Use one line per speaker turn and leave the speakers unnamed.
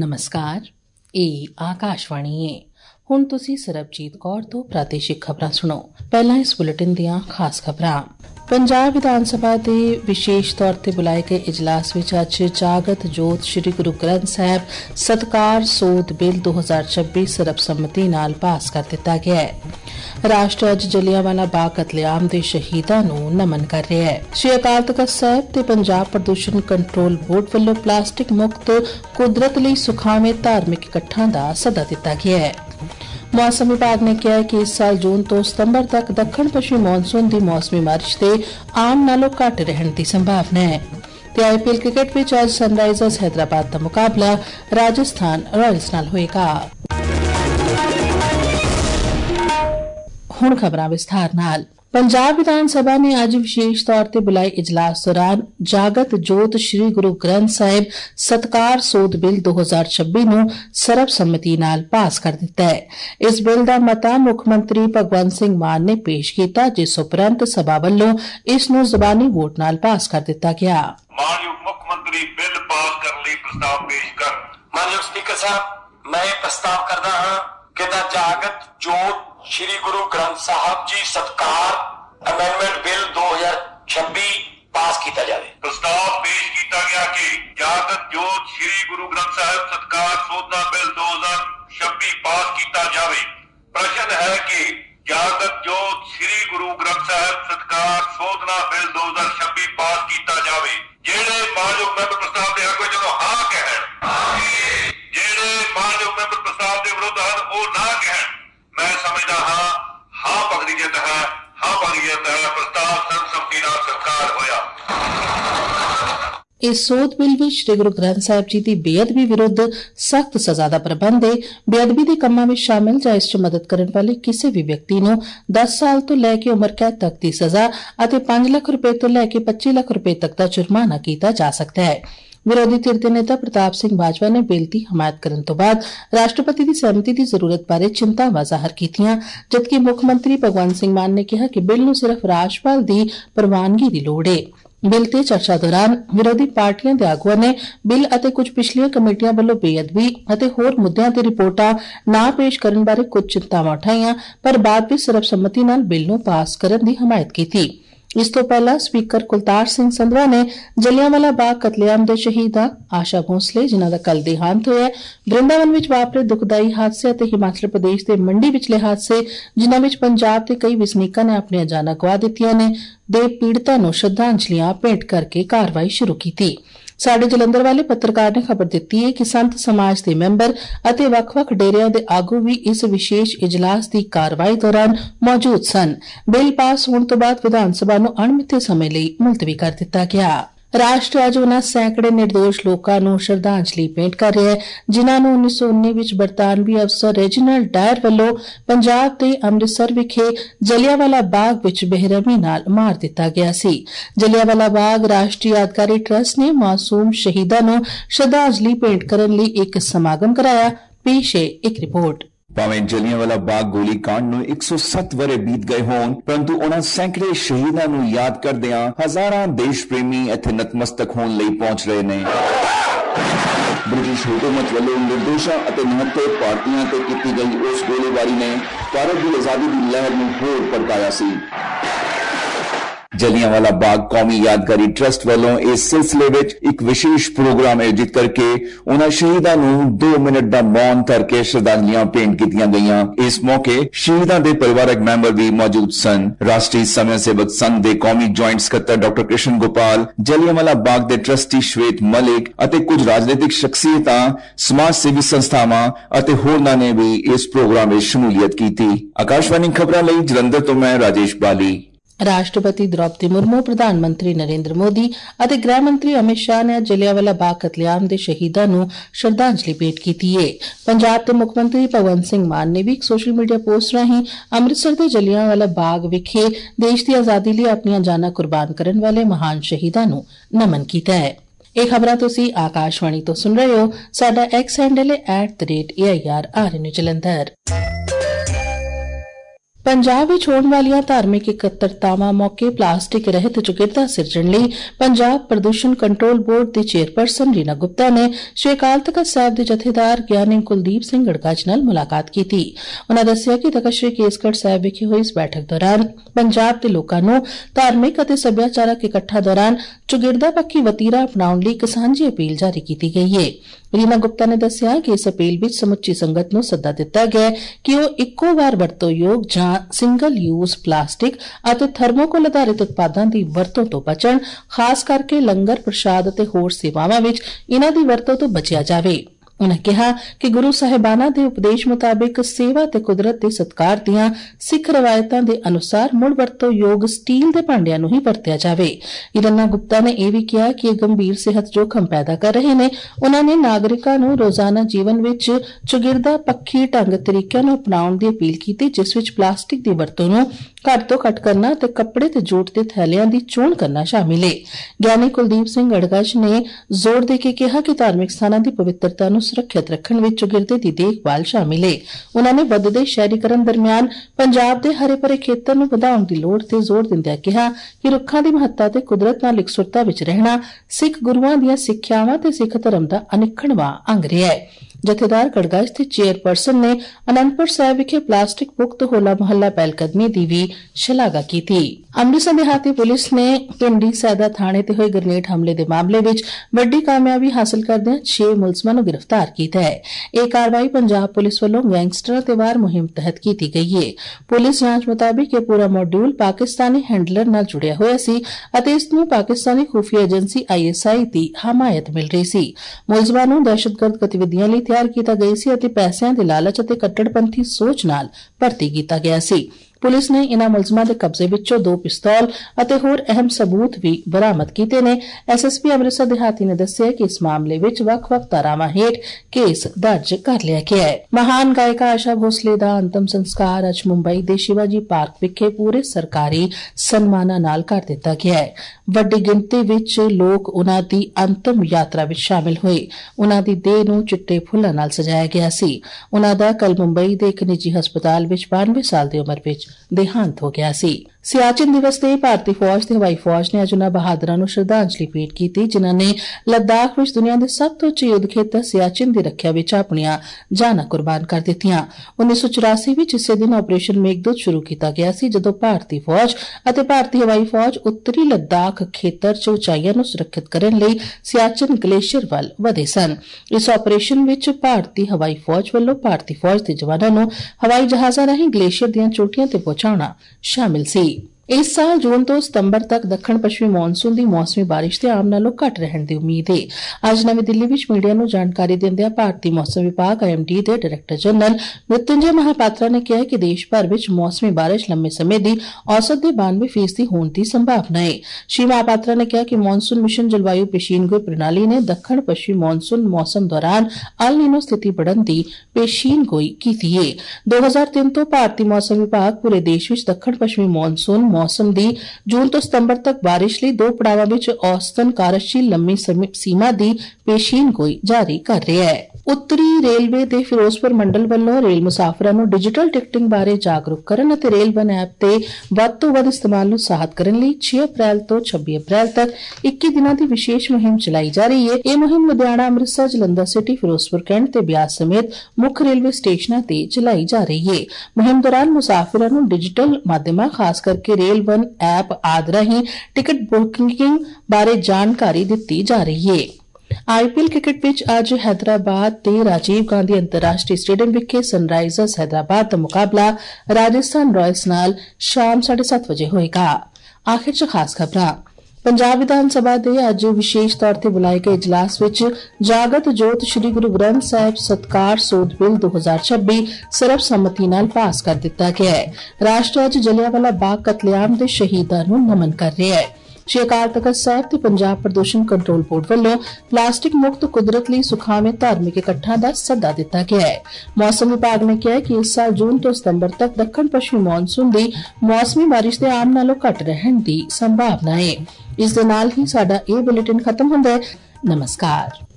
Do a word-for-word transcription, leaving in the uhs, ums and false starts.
नमस्कार, ਇਹ ਆਕਾਸ਼ਵਾਣੀ ਹੈ। ਹੁਣ ਤੁਸੀਂ ਸਰਬਜੀਤ ਕੌਰ ਤੋਂ ਪ੍ਰਾਦੇਸ਼ਿਕ ਖਬਰਾਂ ਸੁਣੋ। ਪਹਿਲਾਂ ਇਸ ਬੁਲੇਟਿਨ ਦੀਆਂ ਖਾਸ ਖਬਰਾਂ। ਪੰਜਾਬ ਵਿਧਾਨ ਸਭਾ ਦੇ ਵਿਸ਼ੇਸ਼ ਤੌਰ ਤੇ ਬੁਲਾਏ ਗਏ ਇਜਲਾਸ ਵਿੱਚ ਅੱਜ ਜਾਗਤ ਜੋਤ ਸ੍ਰੀ ਗੁਰੂ ਗ੍ਰੰਥ ਸਾਹਿਬ ਸਤਕਾਰ ਸੋਧ ਬਿੱਲ ਦੋ ਹਜ਼ਾਰ ਛੱਬੀ ਸਰਬਸੰਮਤੀ ਨਾਲ ਪਾਸ ਕਰ ਦਿੱਤਾ ਗਿਆ ਹੈ। ਰਾਸ਼ਟਰ ਅੱਜ ਜਲਿਆਂਵਾਲਾ ਬਾਗ ਕਤਲੇਆਮ ਦੇ ਸ਼ਹੀਦਾਂ ਨੂੰ ਨਮਨ ਕਰ ਰਿਹਾ ਹੈ। ਸ੍ਰੀ ਅਕਾਲ ਤਖ਼ਤ ਸਾਹਿਬ ਤੇ ਪੰਜਾਬ ਪ੍ਰਦੂਸ਼ਣ ਕੰਟਰੋਲ ਬੋਰਡ ਵੱਲੋਂ ਪਲਾਸਟਿਕ ਮੁਕਤ ਕੁਦਰਤ ਲਈ ਸੁਖਾਵੇਂ ਧਾਰਮਿਕ ਇਕੱਠਾਂ ਦਾ ਸੱਦਾ ਦਿੱਤਾ ਗਿਆ ਹੈ। मौसम विभाग ने कहा है कि इस साल जून तो सितंबर तक दक्षिण पश्चिमी मानसून की मौसमी बारिश के आम नालों घट रहने की संभावना है। आईपीएल क्रिकेट में आज सनराइजर्स हैदराबाद का मुकाबला राजस्थान रॉयल्स नाल होएगा। हुण खबरां विस्तार नाल। पंजाब विधान सभा ने अज विशेष तौर पर बुलाए इजलास दौरान जागत जोत श्री गुरु ग्रंथ साहिब सत्कार सोध बिल दो हज़ार छब्बी नूं सर्वसम्मति नाल पास कर दिता है। इस बिल दा मता मुख मंत्री भगवंत सिंह मान ने पेश किया, जिस उपरंत सभा वल्लों इस नूं ज़बानी वोट नाल पास कर दिता गया।
मानयोग मुख मंत्री बिल पास करने लई प्रस्ताव पेश कर।
मानयोग स्पीकर साहब, मैं प्रस्ताव करदा हां कि दा जागत जोत श्री गुरु ग्रंथ साहब जी सत्कार अमेंडमेंट बिल दो हज़ार छब्बीस पास किया जाए।
प्रस्ताव पेश किया गया कि जागत जोत श्री गुरु ग्रंथ साहब सत्कार सोधना बिल दो हज़ार छब्बीस पास किया जाए। प्रश्न है कि जागत जोत श्री गुरु ग्रंथ साहब सत्कार सोधना बिल दो हज़ार छब्बीस पास किया जाए। जेड़े मानयोग मैंबर प्रस्ताव दे हक जो हाँ कहन, जेड़े मानयोग मैंबर प्रस्ताव के विरुद्ध हैं वो ना कहन। मैं समझदा हाँ हाँ बगरीयत है, हाँ बगरीयत है। प्रस्ताव सर्वसम्मति नाल सत्कार होया।
इस सोध बिल में श्री गुरु ग्रंथ साहिब जी की बेअदबी विरुद्ध सख्त सजा का प्रबंध है। बेअदबी के कामों में शामिल या इस मदद करने वाले किसी भी व्यक्ति को दस साल तो लैके उम्र कैद तक की सजा और पांच लाख रुपए तो लैके पच्चीस लाख रुपए तक का जुर्माना किया जा सकता है। विरोधी धिर दे नेता प्रताप सिंह बाजवा ने बिल की हमायत करने तो बाद राष्ट्रपति की सहमति की जरूरत बारे चिंतावां जाहिर कीतियां, जबकि मुख मंत्री भगवंत सिंह मान ने कहा कि बिल नूं सिर्फ राजपाल की प्रवानगी की लोड़ है। बिल ते चर्चा दौरान विरोधी पार्टियां दे आगुआं ने बिल अते कुछ पिछलियां कमेटियां वल्लों बेअदबी अते होर मुद्दिआं ते रिपोर्टां ना पेश करने बारे कुछ चिंतावां उठाईआं, पर बाद विच सर्वसम्मति नाल बिल नूं पास करन दी हमायत कीती। इस तो पहला स्पीकर कुलतार सिंह संधवा ने जलियांवाला बाग कतलेआम दे शहीदां आशा भोसले, जिन्हां दा कल देहांत होया, वृंदावन विच वापरे दुखदाई हादसे अते हिमाचल प्रदेश दे मंडी विचले हादसे जिन्हां विच पंजाब दे कई वसनीकां ने अपणीआं जानां गवा दित्तिआं ने, दे पीड़तां नूं श्रद्धांजलियां भेंट करके कार्रवाई शुरू कीती। साडे जलंधर वाले पत्रकार ने खबर दित्ती है कि संत समाज के मैंबर अते वख-वख डेरियां दे आगू भी इस विशेष इजलास की कार्रवाई दौरान मौजूद सन। बिल पास होने तो बाद विधान सभा नूं अणमिथे समय लई मुलतवी कर दिता गया। राष्ट्र अज उन्हां सैकड़े निर्दोष लोकां नूं श्रद्धांजलि भेंट कर रहा है, जिन्हां नूं उन्नीस सौ उन्नीस विच बरतानवी अफसर रेजिनल्ड डायर वल्लों पंजाब दे अमृतसर विखे जलियांवाला बाग विच बेरहमी नाल मार दिता गया सी। जलियांवाला बाग राष्ट्रीय यादगारी ट्रस्ट ने मासूम शहीदां नूं श्रद्धांजलि भेंट करन लई एक समागम कराया। पेश है एक रिपोर्ट।
भावें जलियांवाला बाग गोली कांड नूं एक सौ सत्त वरे बीत गए होण, परंतु उन्हां सैकड़े शहीदां नूं याद करदिआं हजारां देश प्रेमी इत्थे नतमस्तक होण लई पहुंच रहे ने। ब्रिटिश हुकूमत वालों निर्दोषां अते निहत्थे भारतीयां ते कीती गई उस गोलीबारी ने भारत की आजादी की लहर नूं होर भड़काया सी। जलियांवाला बाग कौमी यादगारी ट्रस्ट वालों इस सिलसिले विच एक विशेष प्रोग्राम आयोजित करके उन्हां शहीदां नूं दो मिनट दा मौन धर के श्रद्धांजलियां भेंट कीतियां गईयां। इस मौके शहीदां दे परिवारक मैंबर भी मौजूद सन। राष्ट्रीय समय सेवक संघ दे कौमी ज्वाइंट सकत्तर डॉक्टर कृष्ण गोपाल, जलियांवाला बाग दे ट्रस्टी श्वेत मलिक अते कुछ राजनीतिक शख्सियतां, समाज सेवी संस्थावां अते होरनां ने भी इस प्रोग्राम विच शमूलियत कीती। आकाशवाणी खबरां लई जलंधर तो मैं राजेश बाली।
राष्ट्रपति द्रौपदी मुर्मू, प्रधानमंत्री नरेंद्र मोदी और गृह मंत्री अमित शाह ने जलियांवाला बाग कतलेआम के शहीदां नूं श्रद्धांजलि भेंट की है। पंजाब के मुख मंत्री भगवंत सिंह मान ने भी एक सोशल मीडिया पोस्ट राहीं अमृतसर के जलियांवाला बाग विखे देश की आजादी लिए अपनी जानां कुर्बान करने वाले महान शहीदां नूं नमन किया है। ਇਹ खबरां तुसीं आकाशवाणी तो सुन रहे हो। साडा एक्स हैंडल है at the rate A I R R N Jalandhar. Punjab विच होण वालीआं धार्मिक इकत्तरतावां मौके प्लास्टिक ਰਹਿਤ ਚੁਗਿਰਦਾ ਸਿਰਜਣ ਲਈ ਪੰਜਾਬ ਪ੍ਰਦੂਸ਼ਣ ਕੰਟਰੋਲ ਬੋਰਡ ਦੀ ਚੇਅਰਪਰਸਨ ਰੀਨਾ ਗੁਪਤਾ ਨੇ ਸ਼੍ਰੀ ਅਕਾਲ ਤਖ਼ਤ ਸਾਹਿਬ ਦੇ ਜਥੇਦਾਰ ਗਿਆਨੀ ਕੁਲਦੀਪ ਸਿੰਘ ਗੜਗਾਚ ਨਾਲ ਮੁਲਾਕਾਤ ਕੀਤੀ। ਉਨ੍ਹਾਂ ਦੱਸਿਆ ਕਿ ਤਖ਼ਤ ਸ੍ਰੀ ਕੇਸਗੜ੍ਹ ਸਾਹਿਬ ਵਿਖੇ ਹੋਈ ਇਸ ਬੈਠਕ ਦੌਰਾਨ ਪੰਜਾਬ ਦੇ ਲੋਕਾਂ ਨੂੰ ਧਾਰਮਿਕ ਅਤੇ ਸੱਭਿਆਚਾਰਕ ਇਕੱਠਾਂ ਦੌਰਾਨ ਚੁਗਿਰਦਾ ਪੱਖੀ ਵਤੀਰਾ ਅਪਣਾਉਣ ਲਈ ਇੱਕ ਸਾਂਝੀ ਅਪੀਲ ਜਾਰੀ ਕੀਤੀ ਗਈ ਹੈ। ਰੀਨਾ ਗੁਪਤਾ ਨੇ ਦੱਸਿਆ ਕਿ ਇਸ ਅਪੀਲ ਵਿੱਚ ਸਮੁੱਚੀ ਸੰਗਤ ਨੂੰ ਸੱਦਾ ਦਿੱਤਾ ਗਿਆ ਕਿ ਉਹ ਇੱਕੋ ਵਾਰ ਵਰਤੋਯੋਗ ਜਾਂ ਸਿੰਗਲ ਯੂਜ਼ ਪਲਾਸਟਿਕ ਅਤੇ ਥਰਮੋਕੋਲ ਆਧਾਰਿਤ ਉਤਪਾਦਾਂ ਦੀ ਵਰਤੋਂ ਤੋਂ ਬਚਣ, ਖਾਸ ਕਰਕੇ ਲੰਗਰ ਪ੍ਰਸ਼ਾਦ ਅਤੇ ਹੋਰ ਸੇਵਾਵਾਂ ਵਿੱਚ ਇਨ੍ਹਾਂ ਦੀ ਵਰਤੋਂ ਤੋਂ ਬਚਿਆ ਜਾਵੇ। ਉਨ੍ਹਾਂ ਕਿਹਾ ਕਿ ਗੁਰੂ ਸਾਹਿਬਾਨਾਂ ਦੇ ਉਪਦੇਸ਼ ਮੁਤਾਬਿਕ ਸੇਵਾ ਤੇ ਕੁਦਰਤ ਦੇ ਸਤਿਕਾਰ ਦੀਆਂ ਸਿੱਖ ਰਵਾਇਤਾਂ ਦੇ ਅਨੁਸਾਰ ਮੁੜ ਵਰਤੋਯੋਗ ਸਟੀਲ ਦੇ ਭਾਂਡਿਆਂ ਨੂੰ ਹੀ ਵਰਤਿਆ ਜਾਵੇ। ਰੀਨਾ ਗੁਪਤਾ ਨੇ ਇਹ ਵੀ ਕਿਹਾ ਕਿ ਇਹ ਗੰਭੀਰ ਸਿਹਤ ਜੋਖਮ ਪੈਦਾ ਕਰ ਰਹੇ ਨੇ। ਉਨ੍ਹਾਂ ਨੇ ਨਾਗਰਿਕਾਂ ਨੂੰ ਰੋਜ਼ਾਨਾ ਜੀਵਨ ਵਿੱਚ ਚੁਗਿਰਦਾ ਪੱਖੀ ਢੰਗ ਤਰੀਕਿਆਂ ਨੂੰ ਅਪਣਾਉਣ ਦੀ ਅਪੀਲ ਕੀਤੀ, ਜਿਸ ਵਿੱਚ ਪਲਾਸਟਿਕ ਦੀ ਵਰਤੋਂ ਨੂੰ ਘੱਟ ਤੋਂ ਘੱਟ ਕਰਨਾ ਤੇ ਕੱਪੜੇ ਤੇ ਜੂਟ ਦੇ ਥੈਲਿਆਂ ਦੀ ਚੋਣ ਕਰਨਾ ਸ਼ਾਮਿਲ ਹੈ। ਗਿਆਨੀ ਕੁਲਦੀਪ ਸਿੰਘ ਗੜਗਾਚ ਨੇ ਜ਼ੋਰ ਦੇ ਕੇ ਕਿਹਾ ਕਿ ਧਾਰਮਿਕ ਸਥਾਨਾਂ ਦੀ ਪਵਿੱਤਰਤਾ ਨੂੰ ਸੁਰੱਖਿਅਤ ਰੱਖਣ ਵਿੱਚ ਚੁਗਿਰਦੇ ਦੀ ਦੇਖਭਾਲ ਸ਼ਾਮਿਲ ਹੈ। ਉਨ੍ਹਾਂ ਨੇ ਵੱਧਦੇ ਸ਼ਹਿਰੀਕਰਨ ਦਰਮਿਆਨ ਪੰਜਾਬ ਦੇ ਹਰੇ ਭਰੇ ਖੇਤਰ ਨੂੰ ਵਧਾਉਣ ਦੀ ਲੋੜ ਤੇ ਜ਼ੋਰ ਦਿੰਦਿਆਂ ਕਿਹਾ ਕਿ ਰੁੱਖਾਂ ਦੀ ਮਹੱਤਤਾ ਤੇ ਕੁਦਰਤ ਨਾਲ ਇਕਸੁਰਤਾ ਵਿੱਚ ਰਹਿਣਾ ਸਿੱਖ ਗੁਰੂਆਂ ਦੀਆਂ ਸਿੱਖਿਆਵਾਂ ਤੇ ਸਿੱਖ ਧਰਮ ਦਾ ਅਨਿੱਖੜਵਾਂ ਅੰਗ ਰਿਹਾ ਹੈ। ਜਥੇਦਾਰ ਗੜਗਾਚ ਤੇ ਚੇਅਰਪਰਸਨ ਨੇ ਅਨੰਦਪੁਰ ਸਾਹਿਬ ਵਿਖੇ ਪਲਾਸਟਿਕ ਮੁਕਤ ਹੋਲਾ ਮੁਹੱਲਾ ਪਹਿਲਕਦਮੀ ਦੀ ਵੀ ਸ਼ਲਾਘਾ ਕੀਤੀ। ਅੰਮ੍ਰਿਤਸਰ ਦਿਹਾਤੀ ਪੁਲਿਸ ਨੇ ਪਿੰਡੀ ਸੈਦਾ ਥਾਣੇ ਤੇ ਹੋਏ ਗ੍ਰਨੇਡ ਹਮਲੇ ਦੇ ਮਾਮਲੇ ਵਿੱਚ ਵੱਡੀ ਕਾਮਯਾਬੀ ਹਾਸਲ ਕਰਦਿਆਂ ਛੇ ਮੁਲਜ਼ਮਾਂ ਨੂੰ ਗ੍ਰਿਫਤਾਰ ਕੀਤਾ ਹੈ। ਇਹ ਕਾਰਵਾਈ ਪੰਜਾਬ ਪੁਲਿਸ ਵੱਲੋਂ ਗੈਂਗਸਟਰਾਂ ਤੇ ਵਾਰ ਮੁਹਿੰਮ ਤਹਿਤ ਕੀਤੀ ਗਈ ਹੈ। ਪੁਲਿਸ ਜਾਂਚ ਮੁਤਾਬਿਕ ਇਹ ਪੂਰਾ ਮੋਡਿਊਲ ਪਾਕਿਸਤਾਨੀ ਹੈਂਡਲਰ ਨਾਲ ਜੁੜਿਆ ਹੋਇਆ ਸੀ ਅਤੇ ਇਸ ਨੂੰ ਪਾਕਿਸਤਾਨੀ ਖੁਫੀਆ ਏਜੰਸੀ ਆਈ ਐਸ ਆਈ ਦੀ ਹਮਾਇਤ ਮਿਲ ਰਹੀ ਸੀ। ਮੁਲਜ਼ਮਾਂ ਨੂੰ ਦਹਿਸ਼ਤਗਰਦ ਗਤੀਵਿਧੀਆਂ ਲਈ ਤਿਆਰ ਕੀਤਾ ਗਿਆ ਸੀ ਅਤੇ ਪੈਸਿਆਂ ਦੇ ਲਾਲਚ ਅਤੇ ਕੱਟੜਪੰਥੀ ਸੋਚ ਨਾਲ ਭਰਤੀ ਕੀਤਾ ਗਿਆ ਸੀ। ਪੁਲਿਸ ਨੇ ਇਨ੍ਹਾਂ ਮੁਲਜ਼ਮਾਂ ਦੇ ਕਬਜ਼ੇ ਵਿੱਚੋਂ ਦੋ ਪਿਸਤੌਲ ਅਤੇ ਹੋਰ ਅਹਿਮ ਸਬੂਤ ਵੀ ਬਰਾਮਦ ਕੀਤੇ ਨੇ। ਐਸ ਐਸ ਪੀ ਅੰਮ੍ਰਿਤਸਰ ਦਿਹਾਤੀ ਨੇ ਦੱਸਿਆ ਕਿ ਇਸ ਮਾਮਲੇ ਵਿੱਚ ਵੱਖ-ਵੱਖ ਧਾਰਾਵਾਂ ਹੇਠ ਕੇਸ ਦਰਜ ਕਰ ਲਿਆ ਗਿਆ ਹੈ। ਮਹਾਨ ਗਾਇਕਾ ਆਸ਼ਾ ਭੋਸਲੇ ਦਾ ਅੰਤਮ ਸੰਸਕਾਰ ਅੱਜ ਮੁੰਬਈ ਦੇ ਸ਼ਿਵਾਜੀ ਪਾਰਕ ਵਿਖੇ ਪੂਰੇ ਸਰਕਾਰੀ ਸਨਮਾਨਾਂ ਨਾਲ ਕਰ ਦਿੱਤਾ ਗਿਆ ਹੈ। ਵੱਡੀ ਗਿਣਤੀ ਵਿੱਚ ਲੋਕ ਉਨ੍ਹਾਂ ਦੀ ਅੰਤਮ ਯਾਤਰਾ ਵਿੱਚ ਸ਼ਾਮਿਲ ਹੋਏ। ਉਨ੍ਹਾਂ ਦੀ ਦੇਹ ਨੂੰ ਚਿੱਟੇ ਫੁੱਲਾਂ ਨਾਲ ਸਜਾਇਆ ਗਿਆ ਸੀ। ਉਨ੍ਹਾਂ ਦਾ ਕੱਲ ਮੁੰਬਈ ਦੇ ਇੱਕ ਨਿੱਜੀ ਹਸਪਤਾਲ ਵਿੱਚ ਬਾਨਵੇਂ ਸਾਲ ਦੀ ਉਮਰ ਵਿੱਚ ਦੇਹਾਂਤ ਹੋ ਗਿਆ ਸੀ। ਸਿਆਚਿਨ ਦਿਵਸ ਤੇ ਭਾਰਤੀ ਫੌਜ ਤੇ ਹਵਾਈ ਫੌਜ ਨੇ ਅੱਜ ਉਨ੍ਹਾਂ ਬਹਾਦਰਾਂ ਨੂੰ ਸ਼ਰਧਾਂਜਲੀ ਭੇਟ ਕੀਤੀ, ਜਿਨ੍ਹਾਂ ਨੇ ਲੱਦਾਖ ਵਿੱਚ ਦੁਨੀਆ ਦੇ ਸਭ ਤੋਂ ਉੱਚੇ ਯੁੱਧ ਖੇਤਰ ਸਿਆਚਿਨ ਦੀ ਰੱਖਿਆ ਵਿੱਚ ਆਪਣੀਆਂ ਜਾਨਾਂ ਕੁਰਬਾਨ ਕਰ ਦਿੱਤੀਆਂ। ਉੱਨੀ ਸੌ ਚੁਰਾਸੀ ਵਿੱਚ ਇਸੇ ਦਿਨ ਆਪਰੇਸ਼ਨ ਮੇਘਦੂਤ ਸ਼ੁਰੂ ਕੀਤਾ ਗਿਆ ਸੀ, ਜਦੋਂ ਭਾਰਤੀ ਫੌਜ ਅਤੇ ਭਾਰਤੀ ਹਵਾਈ ਫੌਜ ਉੱਤਰੀ ਲੱਦਾਖ ਖੇਤਰ 'ਚ ਉਚਾਈਆਂ ਨੂੰ ਸੁਰੱਖਿਅਤ ਕਰਨ ਲਈ ਸਿਆਚਿਨ ਗਲੇਸ਼ੀਅਰ ਵੱਲ ਵਧੇ ਸਨ। ਇਸ ਆਪਰੇਸ਼ਨ ਵਿੱਚ ਭਾਰਤੀ ਹਵਾਈ ਫੌਜ ਵੱਲੋਂ ਭਾਰਤੀ ਫੌਜ ਦੇ ਜਵਾਨਾਂ ਨੂੰ ਹਵਾਈ ਜਹਾਜ਼ਾਂ ਰਾਹੀਂ ਗਲੇਸ਼ੀਅਰ ਦੀਆਂ ਚੋਟੀਆਂ ਤੇ ਪਹੁੰਚਾਉਣਾ ਸ਼ਾਮਿਲ ਸੀ। ਇਸ ਸਾਲ ਜੂਨ ਤੋਂ ਸਤੰਬਰ ਤੱਕ ਦੱਖਣ ਪੱਛਮੀ ਮੌਨਸੂਨ ਦੀ ਮੌਸਮੀ ਬਾਰਿਸ਼ ਦੇ ਆਮ ਨਾਲੋਂ ਘੱਟ ਰਹਿਣ ਦੀ ਉਮੀਦ ਹੈ। ਅੱਜ ਨਵੀਂ ਦਿੱਲੀ ਵਿੱਚ ਮੀਡੀਆ ਨੂੰ ਜਾਣਕਾਰੀ ਦਿੰਦਿਆਂ ਭਾਰਤੀ ਮੌਸਮ ਵਿਭਾਗ ਆਈ ਐਮ ਡੀ ਦੇ ਡਾਇਰੈਕਟਰ ਜਨਰਲ ਮ੍ਰਿਤਿੰਜੇ ਮਹਾਪਾਤਰਾ ਨੇ ਕਿਹਾ ਕਿ ਦੇਸ਼ ਭਰ ਵਿੱਚ ਮੌਸਮੀ ਬਾਰਿਸ਼ ਲੰਮੇ ਸਮੇਂ ਦੀ ਔਸਤ ਦੇ ਬਾਨਵੇਂ ਫੀਸਦੀ ਹੋਣ ਦੀ ਸੰਭਾਵਨਾ ਹੈ। ਸ਼੍ਰੀ ਮਹਾਪਾਤਰਾ ਨੇ ਕਿਹਾ ਕਿ ਮੌਨਸੂਨ ਮਿਸ਼ਨ ਜਲਵਾਯੂ ਪੇਸ਼ੀਨਗੋਈ ਪ੍ਰਣਾਲੀ ਨੇ ਦੱਖਣ ਪੱਛਮੀ ਮੌਨਸੂਨ ਮੌਸਮ ਦੌਰਾਨ ਅਲ ਨੀਨੋ ਸਥਿਤੀ ਬਣਨ ਦੀ ਪੇਸ਼ੀਨਗੋਈ ਕੀਤੀ ਹੈ। ਦੋ ਹਜ਼ਾਰ ਤਿੰਨ ਤੋਂ ਭਾਰਤੀ ਮੌਸਮ ਵਿਭਾਗ ਪੂਰੇ ਦੇਸ਼ ਵਿੱਚ ਦੱਖਣ ਪੱਛਮੀ ਮੌਨਸੂਨ ਮੌਸਮ ਦੀ ਜੂਨ ਤੋਂ ਸਤੰਬਰ ਤੱਕ ਬਾਰਿਸ਼ ਲਈ ਦੋ ਪੜਾਵਾਂ ਵਿੱਚ ਔਸਤਨ ਕਾਰਜਸ਼ੀਲ ਲੰਮੀ ਸੀਮਾ ਦੀ ਪੇਸ਼ੀਨਗੋਈ ਜਾਰੀ ਕਰ ਰਿਹਾ ਹੈ। ਉੱਤਰੀ ਰੇਲਵੇ ਦੇ ਫਿਰੋਜ਼ਪੁਰ ਮੰਡਲ ਵੱਲੋਂ ਰੇਲ ਮੁਸਾਫਰਾਂ ਨੂੰ ਡਿਜੀਟਲ ਟਿਕਟਿੰਗ ਬਾਰੇ ਜਾਗਰੂਕ ਕਰਨ ਅਤੇ ਰੇਲ ਵਨ ਐਪ ਤੇ ਵੱਧ ਤੋਂ ਵੱਧ ਇਸਤੇਮਾਲ ਨੂੰ ਉਤਸ਼ਾਹਿਤ ਕਰਨ ਲਈ ਛੇ ਅਪ੍ਰੈਲ ਤੋਂ ਛੱਬੀ ਅਪ੍ਰੈਲ ਤੱਕ ਇੱਕੀ ਦਿਨਾਂ ਦੀ ਵਿਸ਼ੇਸ਼ ਮੁਹਿੰਮ ਚਲਾਈ ਜਾ ਰਹੀ ਹੈ। ਇਹ ਮੁਹਿੰਮ ਲੁਧਿਆਣਾ, ਅੰਮ੍ਰਿਤਸਰ, ਜਲੰਧਰ ਸਿਟੀ, ਫਿਰੋਜ਼ਪੁਰ ਕੈਂਟ ਤੇ ਬਿਆਸ ਸਮੇਤ ਮੁੱਖ ਰੇਲਵੇ ਸਟੇਸ਼ਨਾਂ ਤੇ ਚਲਾਈ ਜਾ ਰਹੀ ਹੈ। ਮੁਹਿੰਮ ਦੌਰਾਨ ਮੁਸਾਫਰਾਂ ਨੂੰ ਡਿਜੀਟਲ ਮਾਧਿਅਮਾਂ, ਖਾਸ ਕਰਕੇ ਰੇਲ ਵਨ ਐਪ ਆਦਿ ਰਾਹੀਂ ਟਿਕਟ ਬੁਕਿੰਗ ਬਾਰੇ ਜਾਣਕਾਰੀ ਦਿੱਤੀ ਜਾ ਰਹੀ ਹੈ। ਆਈ ਪੀ ਐਲ ਕ੍ਰਿਕਟ ਵਿੱਚ ਅੱਜ ਹੈਦਰਾਬਾਦ ਤੇ ਰਾਜੀਵ ਗਾਂਧੀ ਅੰਤਰਰਾਸ਼ਟਰੀ ਸਟੇਡੀਅਮ ਵਿਖੇ ਸਨਰਾਈਜ਼ਰਸ ਹੈਦਰਾਬਾਦ ਦਾ ਮੁਕਾਬਲਾ ਰਾਜਸਥਾਨ ਰਾਇਲਸ ਨਾਲ ਸ਼ਾਮ ਸਾਢੇ ਸੱਤ ਵਜੇ ਹੋਏਗਾ। ਆਖਿਰ 'ਚ ਖਾਸ ਖਬਰਾਂ। ਪੰਜਾਬ ਵਿਧਾਨ ਸਭਾ ਦੇ ਅੱਜ ਵਿਸ਼ੇਸ਼ ਤੌਰ ਤੇ ਬੁਲਾਏ ਗਏ ਇਜਲਾਸ ਵਿੱਚ ਜਾਗਤ ਜੋਤ ਸ੍ਰੀ ਗੁਰੂ ਗ੍ਰੰਥ ਸਾਹਿਬ ਸਤਕਾਰ ਸੋਧ ਬਿੱਲ ਦੋ ਹਜ਼ਾਰ ਛੱਬੀ ਸਰਬਸੰਮਤੀ ਨਾਲ ਪਾਸ ਕਰ ਦਿੱਤਾ ਗਿਆ ਹੈ। ਰਾਸ਼ਟਰ ਅੱਜ ਜਲਿਆਂਵਾਲਾ ਬਾਗ ਕਤਲੇਆਮ ਦੇ ਸ਼ਹੀਦਾਂ ਨੂੰ ਨਮਨ ਕਰ ਰਿਹਾ ਹੈ। ਸ਼੍ਰੀ ਅਕਾਲ ਤਖ਼ਤ ਸਾਹਿਬ ਤੇ ਪੰਜਾਬ ਪ੍ਰਦੂਸ਼ਣ ਕੰਟਰੋਲ ਬੋਰਡ ਵੱਲੋਂ ਪਲਾਸਟਿਕ ਮੁਕਤ ਕੁਦਰਤ ਲਈ ਸੁਖਾਵੇਂ ਧਾਰਮਿਕ ਇਕੱਠਾਂ ਦਾ ਸੱਦਾ ਦਿੱਤਾ ਗਿਆ ਹੈ। ਮੌਸਮ ਵਿਭਾਗ ਨੇ ਕਿਹਾ ਕਿ ਇਸ ਸਾਲ ਜੂਨ ਤੋਂ ਸਤੰਬਰ ਤੱਕ ਦੱਖਣ ਪੱਛਮੀ ਮੌਨਸੂਨ ਦੀ ਮੌਸਮੀ ਬਾਰਿਸ਼ ਦੇ ਆਮ ਨਾਲੋਂ ਘੱਟ ਰਹਿਣ ਦੀ ਸੰਭਾਵਨਾ ਹੈ। ਇਸ ਦੇ ਨਾਲ ਹੀ ਸਾਡਾ ਇਹ ਬੁਲੇਟਿਨ ਖਤਮ ਹੁੰਦਾ ਹੈ। ਨਮਸਕਾਰ।